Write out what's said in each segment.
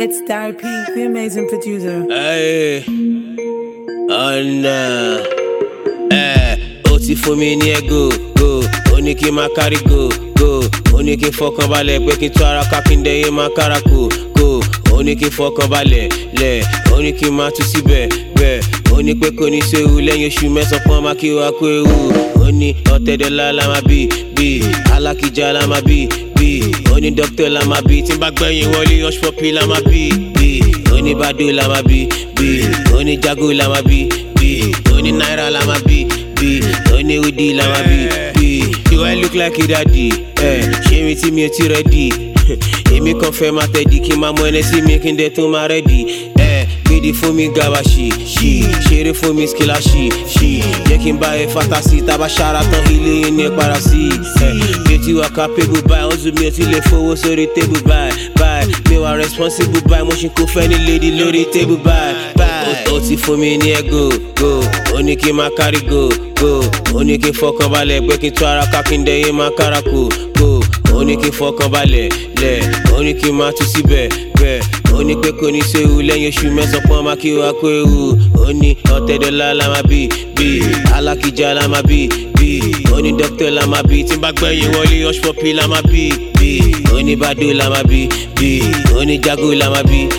It's Star P, the amazing producer. Hey, oh nah. Ó ti fún mi ní ego, go. Ó ní kí n máa kárí go. Ó ní kí n fọkàn balẹ̀ pé kí n tó ara ká kí n dẹ̀yẹ máa kára go. Ó ní kí n fọkàn balẹ̀ lẹ̀. Ó ní kí n máa tú síbẹ̀ bẹ́ẹ̀. Ó ní pé kò ní séwu lẹ́yìn oṣù mẹ́sàn-án pọ́n máa kí wá kó ewu. Ó ní ọ̀tẹ̀dọ́lá la máa bí alákìjà la máa bí. Ó ní dókítà la máa bí tí n bá gbẹ̀yìn wọlé hush puppy la máa bí. Ó ní bàdó la máa bí. Ó ní jago la máa bí. Ó ní náírà la máa bí. Ó ní udi la máa bí. Do I look like a daddy? Ṣé mi tí mi ò ti ready? Èmi kan fẹ́ máa tẹ̀dí kí n máa mọ ẹni sí mi kí n dẹ̀ tó máa ready. Gbèdé fún mi gabashi, ṣeré fún mi skilashi, jẹ́ kí n bá ẹ fatasi, tábà ṣara tán ilé yẹn ní para sí. Bí o ti wà capable báyìí, ọ̀zù mi ò ti lè fowó sórí table báyìí. Mi wà responsible báyìí, mo ṣì kò fẹ́ ní lady lórí table báyìí. Ó ti fún mi ní ego, ó ní kí n máa kárí go. Ó ní kí n fọkàn balẹ̀ pé kí n tó ara ká kí n dẹ̀yẹ máa kára kó. Ó ní kí n fọkàn balẹ̀ lẹ̀. Ó ní kí n máa tú síbẹ̀ bẹ́ẹ̀. Ó ní pé kò ní séwu lẹ́yìn oṣù mẹ́sàn-án pọ́n máa kí wá kó ewu. Ó ní ọ̀tẹ̀dọ́lá la máa bí alákìjà la máa bí. Ó ní dókítà la máa bí tí n bá gbẹ̀yìn wọlé hush puppy la máa bí. Ó ní bàdó la máa bí. Ó ní jago la máa bí.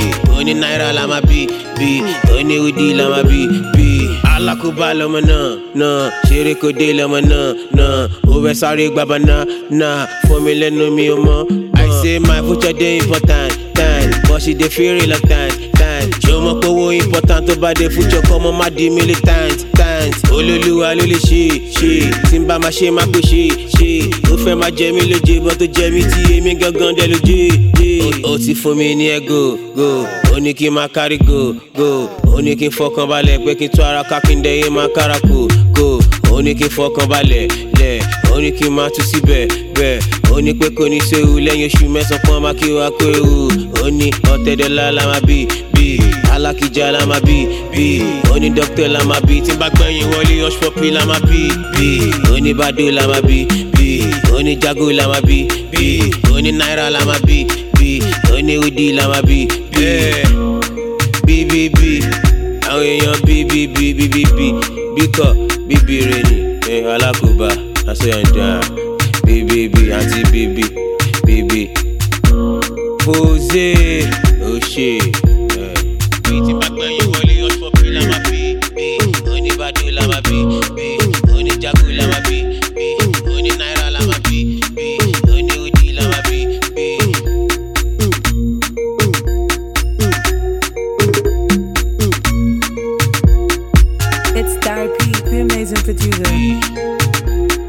Ó ní náírà la máa bí. Ó ní udi la máa bí. Alákòóbá lọmọ náà ṣeré kò dé lọmọ náà. Ó fẹ́ sáré gbàgbà náà fún mi lẹ́nu mi ò mọ̀. I say my future dey important, but she dey feel reluctant. Ṣé o mọ̀ pé owó important tó bá dé future kọ́ mọ́ má di militant. Olólùwà ló lè ṣe tí n bá máa ṣe má pè ṣe. Ó fẹ́ máa jẹ mí lóje bọ́ tó jẹ mí tí èmi gangan dẹ̀ lóje. Ó ti fún mi ní ego, ó ní kí n máa kárí go. Ó ní kí n fọkàn balẹ̀ pé kí n tó ara ká kí n dẹ̀yẹ máa kára kó. Ó ní kí n fọkàn balẹ̀ lẹ̀. Ó ní kí n máa tú síbẹ̀ bẹ́ẹ̀. Ó ní pé kò ní séwu lẹ́yìn oṣù mẹ́sàn-án pọ́n máa kí wá kó ewu. Ó ní ọ̀tẹ̀dọ́lá la máa bí alákìjà la máa bí. Ó ní dókítà la máa bí tí n bá gbẹ̀yìn wọlé hush puppy la máa bí. Ó ní bàdó la máa bí. Ó ní jago la máa bí. Ó ní náírà la máa bí. Ó ní udi la máa bí. BBB àwọn èèyàn bíkọ̀ bíbí rẹ̀ ni alákòóbá àṣeyànjá BBB àti BB Jose ó ṣe. Bí ti bá gbẹ̀yìn wọlé hush puppy la máa bí. Ó ní bàdó la máa bí. Ó ní jago la máa bí. Ó ní náírà la máa bí. Ó ní udi la máa bí. It's Star P, the amazing producer.